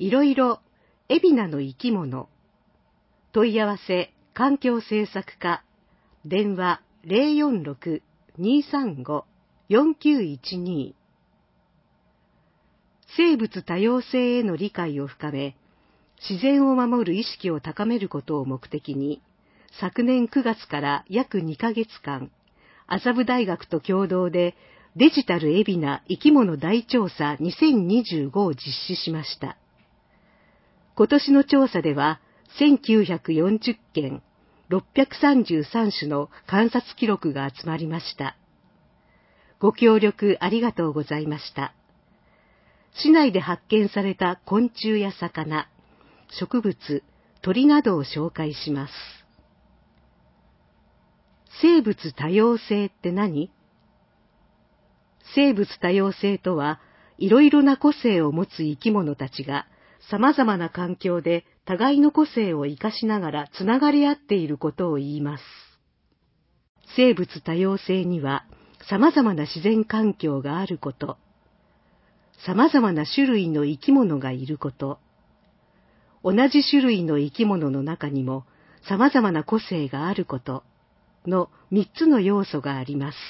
いろいろ海老名の生き物。問い合わせ環境政策課、電話046-235-4912。生物多様性への理解を深め、自然を守る意識を高めることを目的に、昨年9月から約2ヶ月間、麻布大学と共同でデジタル海老名生き物大調査2025を実施しました。今年の調査では、1940件、633種の観察記録が集まりました。ご協力ありがとうございました。市内で発見された昆虫や魚、植物、鳥などを紹介します。生物多様性って何？生物多様性とは、いろいろな個性を持つ生き物たちが、様々な環境で互いの個性を生かしながらつながり合っていることを言います。生物多様性には様々な自然環境があること、様々な種類の生き物がいること、同じ種類の生き物の中にも様々な個性があることの3つの要素があります。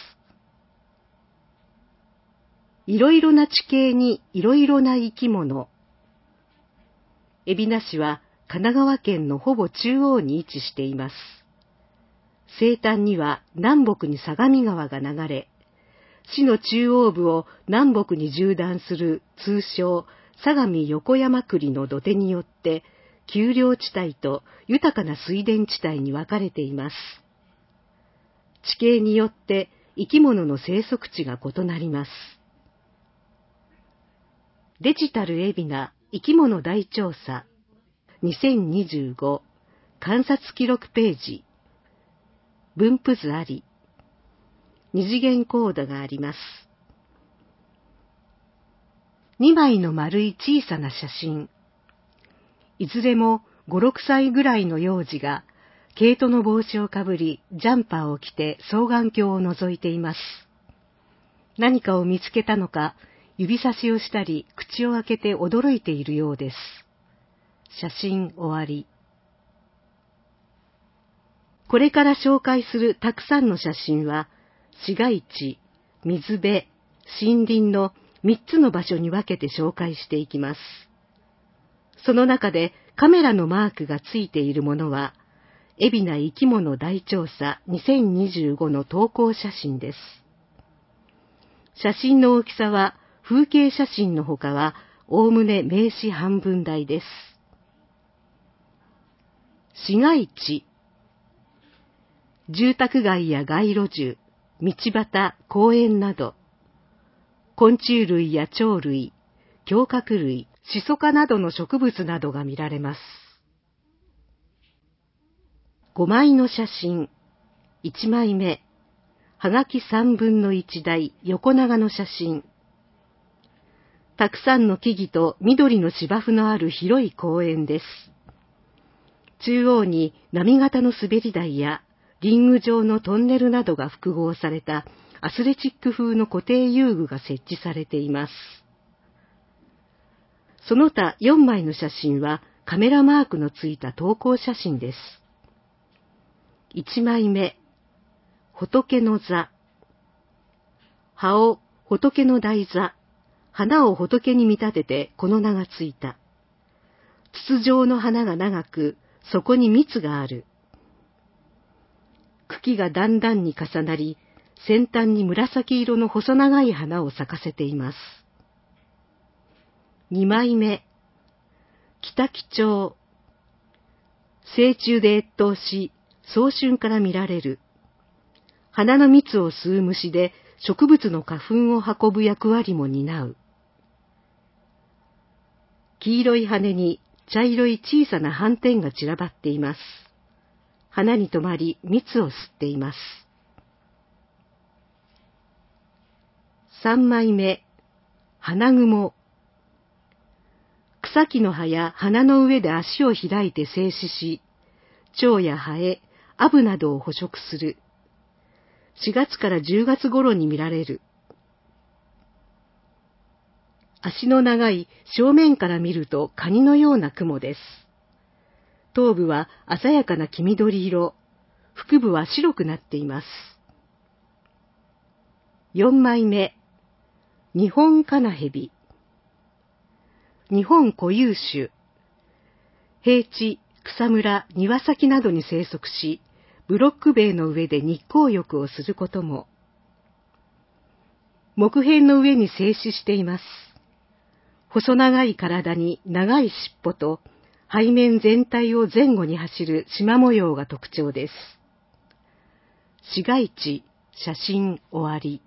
いろいろな地形にいろいろな生き物。海老名市は神奈川県のほぼ中央に位置しています。西端には南北に相模川が流れ、市の中央部を南北に縦断する通称相模横山栗の土手によって丘陵地帯と豊かな水田地帯に分かれています。地形によって生き物の生息地が異なります。デジタル海老名生き物大調査2025観察記録ページ。分布図あり。二次元コードがあります。2枚の丸い小さな写真。いずれも5、6歳ぐらいの幼児が毛糸の帽子をかぶり、ジャンパーを着て双眼鏡を覗いています。何かを見つけたのか、指差しをしたり、口を開けて驚いているようです。写真終わり。これから紹介するたくさんの写真は、市街地、水辺、森林の3つの場所に分けて紹介していきます。その中でカメラのマークがついているものは、海老名生き物大調査2025の投稿写真です。写真の大きさは、風景写真のほかは、おおむね名刺半分大です。市街地。住宅街や街路樹、道端、公園など、昆虫類や鳥類、胸殻類、シソ科などの植物などが見られます。5枚の写真。1枚目。はがき3分の1台、横長の写真。たくさんの木々と緑の芝生のある広い公園です。中央に波形の滑り台やリング状のトンネルなどが複合されたアスレチック風の固定遊具が設置されています。その他4枚の写真はカメラマークのついた投稿写真です。1枚目。仏の座。葉を仏の台座。花を仏に見立ててこの名がついた。筒状の花が長く、そこに蜜がある。茎が段々に重なり、先端に紫色の細長い花を咲かせています。2枚目。北木町。成虫で越冬し、早春から見られる。花の蜜を吸う虫で植物の花粉を運ぶ役割も担う。黄色い羽に茶色い小さな斑点が散らばっています。花に止まり蜜を吸っています。3枚目。花雲。草木の葉や花の上で足を開いて静止し、蝶やハエ、アブなどを捕食する。4月から10月頃に見られる。 足の長い正面から見るとカニのような雲です。頭部は鮮やかな黄緑色、腹部は白くなっています。4枚目、ニホンカナヘビ。日本固有種。平地、草むら、庭先などに生息し、ブロック塀の上で日光浴をすることも。木片の上に静止しています。細長い体に長い尻尾と背面全体を前後に走る縞模様が特徴です。市街地、写真終わり。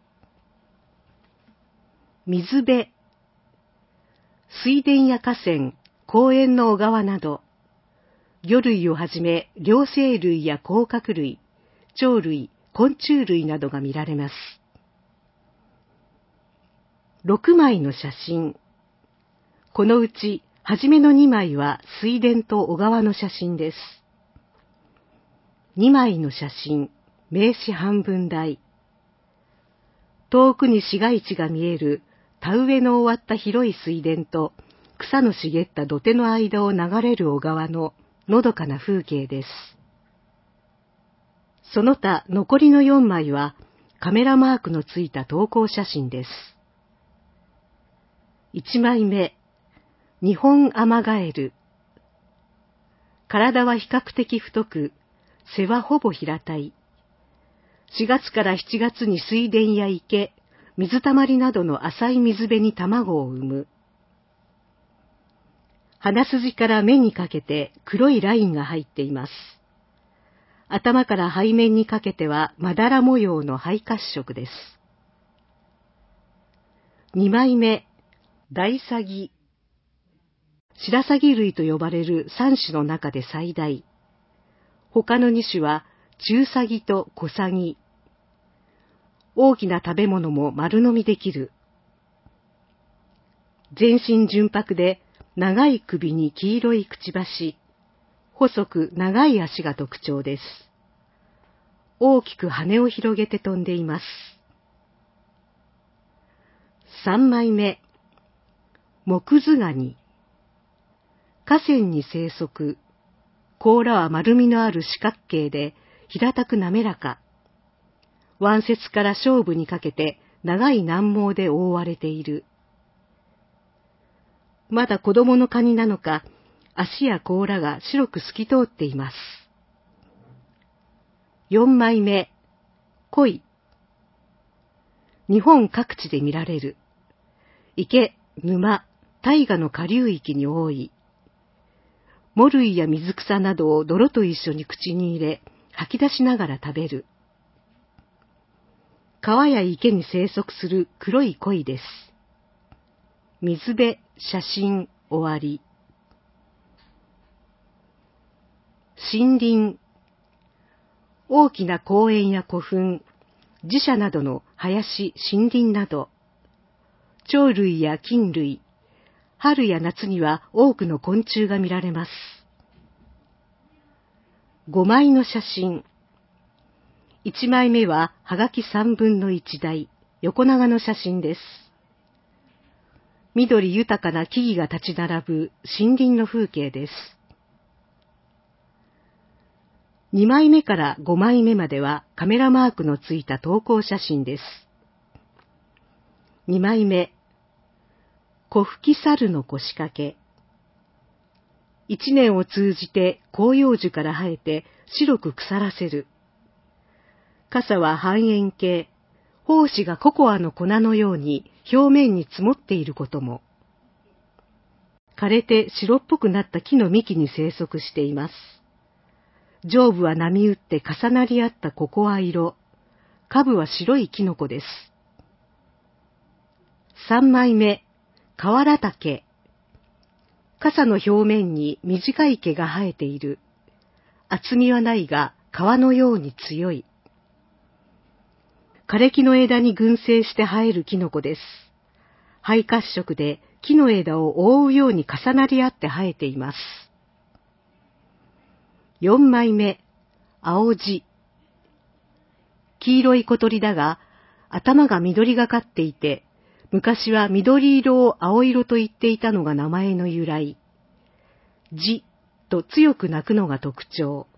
水辺。水田や河川、公園の小川など、魚類をはじめ両生類や甲殻類、鳥類、昆虫類などが見られます。6枚の写真。このうち、はじめの2枚は水田と小川の写真です。2枚の写真、名刺半分大。遠くに市街地が見える田植えの終わった広い水田と草の茂った土手の間を流れる小川ののどかな風景です。その他残りの4枚はカメラマークのついた投稿写真です。1枚目、ニホンアマガエル。体は比較的太く、背はほぼ平たい。4月から7月に水田や池、水たまりなどの浅い水辺に卵を産む。鼻筋から目にかけて黒いラインが入っています。頭から背面にかけてはまだら模様の灰褐色です。2枚目、ダイサギ。シラサギ類と呼ばれる3種の中で最大。他の2種は中サギと小サギ。大きな食べ物も丸飲みできる。全身純白で長い首に黄色いくちばし、細く長い足が特徴です。大きく羽を広げて飛んでいます。3枚目、モクズガニ。河川に生息。甲羅は丸みのある四角形で平たく滑らか。湾節から小部にかけて長い軟毛で覆われている。まだ子供のカニなのか、足や甲羅が白く透き通っています。4枚目、鯉。日本各地で見られる。池、沼、大河の下流域に多い。藻類や水草などを泥と一緒に口に入れ、吐き出しながら食べる。川や池に生息する黒い鯉です。水辺、写真、終わり。森林。大きな公園や古墳、寺社などの林、森林など。鳥類や菌類。春や夏には多くの昆虫が見られます。5枚の写真。1枚目ははがき3分の1台、横長の写真です。緑豊かな木々が立ち並ぶ森林の風景です。2枚目から5枚目まではカメラマークのついた投稿写真です。2枚目、コフキサルの腰掛け。1年を通じて広葉樹から生えて白く腐らせる。傘は半円形、胞子がココアの粉のように表面に積もっていることも。枯れて白っぽくなった木の幹に生息しています。上部は波打って重なり合ったココア色、下部は白いキノコです。3枚目、カワラタケ。傘の表面に短い毛が生えている。厚みはないが皮のように強い。枯れ木の枝に群生して生えるキノコです。灰褐色で木の枝を覆うように重なり合って生えています。4枚目、青ジ。黄色い小鳥だが、頭が緑がかっていて、 昔は緑色を青色と言っていたのが名前の由来。じと強く鳴くのが特徴。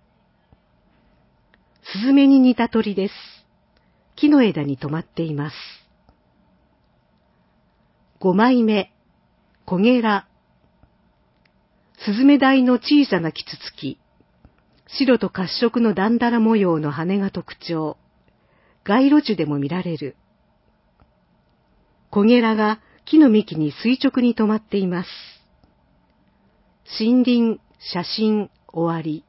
スズメに似た鳥です。木の枝に止まっています。5枚目、コゲラ。スズメ大の小さなキツツキ。白と褐色のだんだら模様の羽が特徴。街路樹でも見られる。コゲラが木の幹に垂直に止まっています。森林、写真、終わり。